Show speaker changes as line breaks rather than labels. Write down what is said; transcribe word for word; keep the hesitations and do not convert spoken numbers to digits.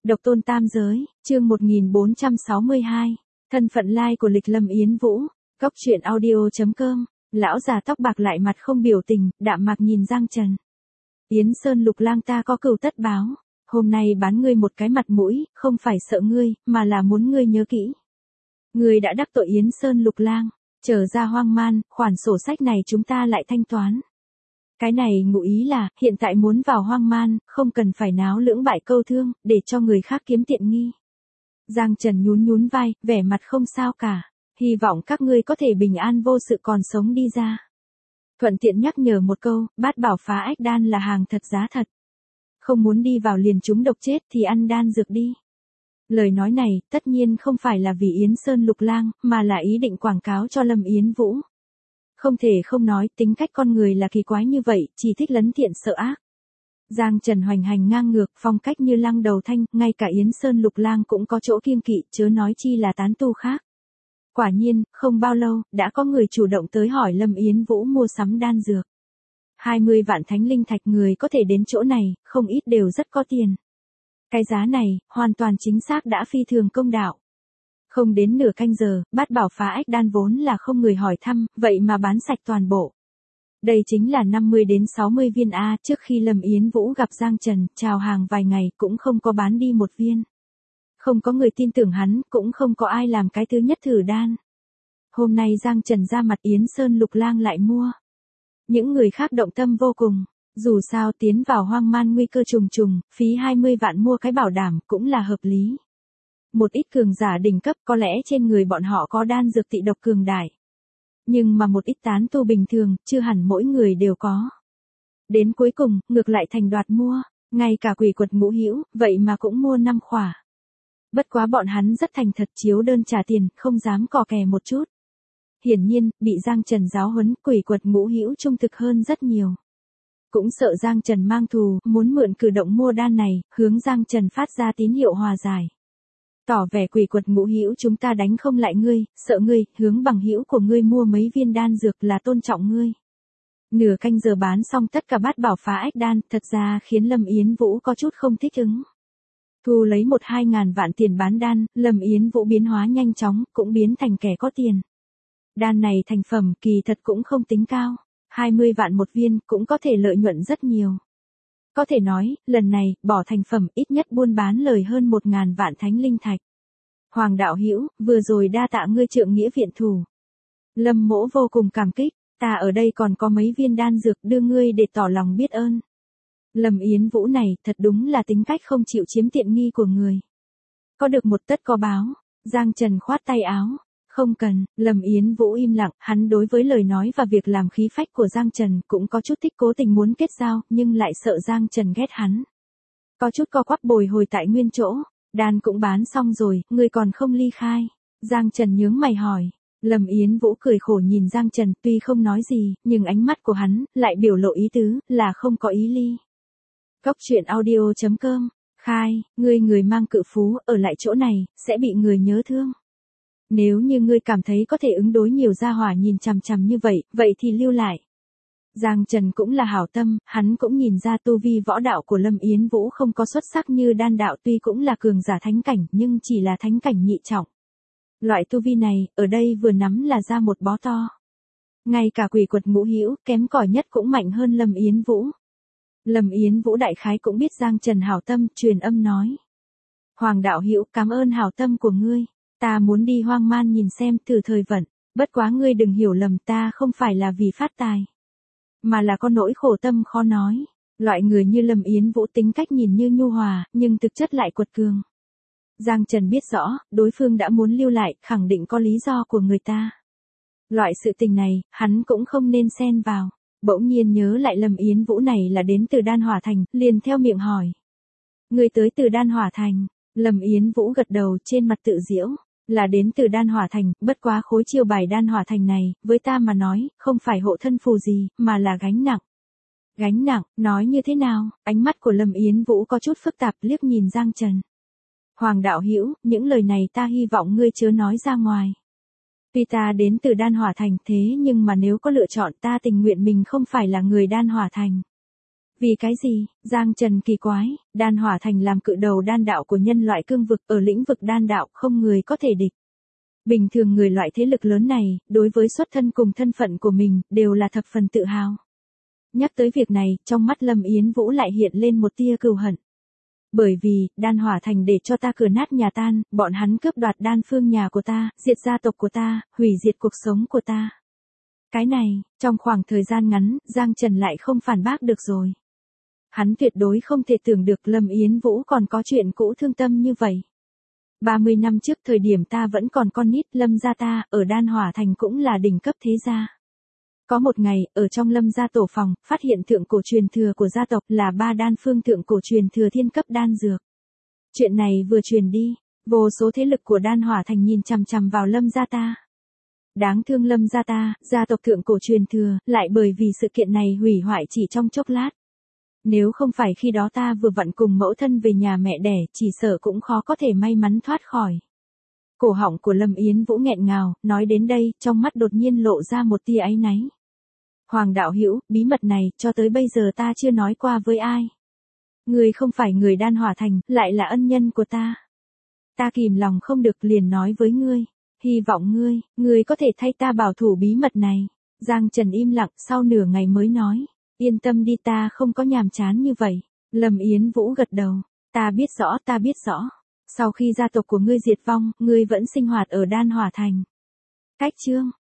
Độc tôn tam giới, chương một nghìn bốn trăm sáu mươi hai. Thân phận lai của lịch Lâm Yến Vũ. Góc truyện audio chấm com. Lão già tóc bạc lại mặt không biểu tình, đạm mạc nhìn Giang Trần. Yến Sơn Lục Lang ta có cừu tất báo. Hôm nay bán ngươi một cái mặt mũi, không phải sợ ngươi, mà là muốn ngươi nhớ kỹ. Ngươi đã đắc tội Yến Sơn Lục Lang, trở ra hoang man, khoản sổ sách này chúng ta lại thanh toán. Cái này ngụ ý là, hiện tại muốn vào hoang man, không cần phải náo lưỡng bại câu thương, để cho người khác kiếm tiện nghi. Giang Trần nhún nhún vai, vẻ mặt không sao cả. Hy vọng các ngươi có thể bình an vô sự còn sống đi ra. Thuận tiện nhắc nhở một câu, bát bảo phá ách đan là hàng thật giá thật. Không muốn đi vào liền trúng độc chết thì ăn đan dược đi. Lời nói này, tất nhiên không phải là vì Yến Sơn Lục Lang, mà là ý định quảng cáo cho Lâm Yến Vũ. Không thể không nói, tính cách con người là kỳ quái như vậy, chỉ thích lấn thiện sợ ác. Giang Trần hoành hành ngang ngược, phong cách như lăng đầu thanh, ngay cả Yến Sơn Lục Lang cũng có chỗ kiêng kỵ, chớ nói chi là tán tu khác. Quả nhiên, không bao lâu, đã có người chủ động tới hỏi Lâm Yến Vũ mua sắm đan dược. hai mươi vạn thánh linh thạch người có thể đến chỗ này, không ít đều rất có tiền. Cái giá này, hoàn toàn chính xác đã phi thường công đạo. Không đến nửa canh giờ, bát bảo phá ách đan vốn là không người hỏi thăm, vậy mà bán sạch toàn bộ. Đây chính là năm mươi đến sáu mươi viên A, trước khi Lâm Yến Vũ gặp Giang Trần, chào hàng vài ngày cũng không có bán đi một viên. Không có người tin tưởng hắn, cũng không có ai làm cái thứ nhất thử đan. Hôm nay Giang Trần ra mặt Yến Sơn Lục Lang lại mua. Những người khác động tâm vô cùng, dù sao tiến vào hoang man nguy cơ trùng trùng, phí hai mươi vạn mua cái bảo đảm cũng là hợp lý. Một ít cường giả đỉnh cấp có lẽ trên người bọn họ có đan dược tị độc cường đại. Nhưng mà một ít tán tu bình thường, chưa hẳn mỗi người đều có. Đến cuối cùng, ngược lại thành đoạt mua, ngay cả quỷ quật Ngũ Hữu, vậy mà cũng mua năm khỏa. Bất quá bọn hắn rất thành thật chiếu đơn trả tiền, không dám cò kè một chút. Hiển nhiên, bị Giang Trần giáo huấn, quỷ quật Ngũ Hữu trung thực hơn rất nhiều. Cũng sợ Giang Trần mang thù, muốn mượn cử động mua đan này, hướng Giang Trần phát ra tín hiệu hòa giải. Tỏ vẻ quỷ quật Ngũ Hữu chúng ta đánh không lại ngươi, sợ ngươi, hướng bằng hữu của ngươi mua mấy viên đan dược là tôn trọng ngươi. Nửa canh giờ bán xong tất cả bát bảo phá ách đan, thật ra khiến Lâm Yến Vũ có chút không thích ứng. Thu lấy một hai ngàn vạn tiền bán đan, Lâm Yến Vũ biến hóa nhanh chóng, cũng biến thành kẻ có tiền. Đan này thành phẩm kỳ thật cũng không tính cao, hai mươi vạn một viên cũng có thể lợi nhuận rất nhiều. Có thể nói, lần này, bỏ thành phẩm ít nhất buôn bán lời hơn một ngàn vạn thánh linh thạch. Hoàng đạo hữu, vừa rồi đa tạ ngươi trượng nghĩa viện thủ. Lâm Mỗ vô cùng cảm kích, ta ở đây còn có mấy viên đan dược đưa ngươi để tỏ lòng biết ơn. Lâm Yến Vũ này thật đúng là tính cách không chịu chiếm tiện nghi của người. Có được một tất có báo, Giang Trần khoát tay áo. Không cần, Lâm Yến Vũ im lặng, hắn đối với lời nói và việc làm khí phách của Giang Trần cũng có chút thích cố tình muốn kết giao, nhưng lại sợ Giang Trần ghét hắn. Có chút co quắp bồi hồi tại nguyên chỗ, đan cũng bán xong rồi, ngươi còn không ly khai. Giang Trần nhướng mày hỏi. Lâm Yến Vũ cười khổ nhìn Giang Trần, tuy không nói gì, nhưng ánh mắt của hắn lại biểu lộ ý tứ là không có ý ly. Góc truyện audio chấm com. Khai, ngươi người mang cự phú, ở lại chỗ này, sẽ bị người nhớ thương. Nếu như ngươi cảm thấy có thể ứng đối nhiều gia hỏa nhìn chằm chằm như vậy, vậy thì lưu lại. Giang Trần cũng là hảo tâm, hắn cũng nhìn ra tu vi võ đạo của Lâm Yến Vũ không có xuất sắc như đan đạo, tuy cũng là cường giả thánh cảnh, nhưng chỉ là thánh cảnh nhị trọng. Loại tu vi này, ở đây vừa nắm là ra một bó to. Ngay cả quỷ quật Ngũ Hữu, kém cỏi nhất cũng mạnh hơn Lâm Yến Vũ. Lâm Yến Vũ đại khái cũng biết Giang Trần hảo tâm, truyền âm nói. Hoàng đạo hữu, cảm ơn hảo tâm của ngươi. Ta muốn đi hoang man nhìn xem thử thời vận, bất quá ngươi đừng hiểu lầm, ta không phải là vì phát tài. Mà là có nỗi khổ tâm khó nói. Loại người như Lâm Yến Vũ tính cách nhìn như nhu hòa, nhưng thực chất lại quật cường. Giang Trần biết rõ, đối phương đã muốn lưu lại, khẳng định có lý do của người ta. Loại sự tình này, hắn cũng không nên xen vào. Bỗng nhiên nhớ lại Lâm Yến Vũ này là đến từ Đan Hỏa Thành, liền theo miệng hỏi. Người tới từ Đan Hỏa Thành. Lâm Yến Vũ gật đầu, trên mặt tự giễu. Là đến từ Đan Hỏa Thành, bất quá khối chiêu bài Đan Hỏa Thành này, với ta mà nói, không phải hộ thân phù gì, mà là gánh nặng. Gánh nặng, nói như thế nào? Ánh mắt của Lâm Yến Vũ có chút phức tạp, liếc nhìn Giang Trần. Hoàng đạo hữu, những lời này ta hy vọng ngươi chớ nói ra ngoài. Tuy ta đến từ Đan Hỏa Thành, thế nhưng mà nếu có lựa chọn, ta tình nguyện mình không phải là người Đan Hỏa Thành. Vì cái gì? Giang Trần kỳ quái, Đan Hỏa Thành làm cự đầu đan đạo của nhân loại cương vực, ở lĩnh vực đan đạo không người có thể địch. Bình thường người loại thế lực lớn này, đối với xuất thân cùng thân phận của mình, đều là thập phần tự hào. Nhắc tới việc này, trong mắt Lâm Yến Vũ lại hiện lên một tia cừu hận. Bởi vì, Đan Hỏa Thành để cho ta cửa nát nhà tan, bọn hắn cướp đoạt đan phương nhà của ta, diệt gia tộc của ta, hủy diệt cuộc sống của ta. Cái này, trong khoảng thời gian ngắn, Giang Trần lại không phản bác được rồi. Hắn tuyệt đối không thể tưởng được Lâm Yến Vũ còn có chuyện cũ thương tâm như vậy. ba mươi năm trước thời điểm ta vẫn còn con nít, Lâm gia ta, ở Đan Hỏa Thành cũng là đỉnh cấp thế gia. Có một ngày, ở trong Lâm gia tổ phòng, phát hiện thượng cổ truyền thừa của gia tộc là ba đan phương thượng cổ truyền thừa thiên cấp đan dược. Chuyện này vừa truyền đi, vô số thế lực của Đan Hỏa Thành nhìn chằm chằm vào Lâm gia ta. Đáng thương Lâm gia ta, gia tộc thượng cổ truyền thừa, lại bởi vì sự kiện này hủy hoại chỉ trong chốc lát. Nếu không phải khi đó ta vừa vặn cùng mẫu thân về nhà mẹ đẻ, chỉ sợ cũng khó có thể may mắn thoát khỏi. Cổ họng của Lâm Yến Vũ nghẹn ngào, nói đến đây, trong mắt đột nhiên lộ ra một tia áy náy. Hoàng đạo hữu, bí mật này, cho tới bây giờ ta chưa nói qua với ai. Ngươi không phải người Đan Hỏa Thành, lại là ân nhân của ta. Ta kìm lòng không được liền nói với ngươi. Hy vọng ngươi, ngươi có thể thay ta bảo thủ bí mật này. Giang Trần im lặng, sau nửa ngày mới nói. Yên tâm đi, ta không có nhàm chán như vậy. Lâm Yến Vũ gật đầu. Ta biết rõ, ta biết rõ. Sau khi gia tộc của ngươi diệt vong, ngươi vẫn sinh hoạt ở Đan Hỏa Thành. Cách chương.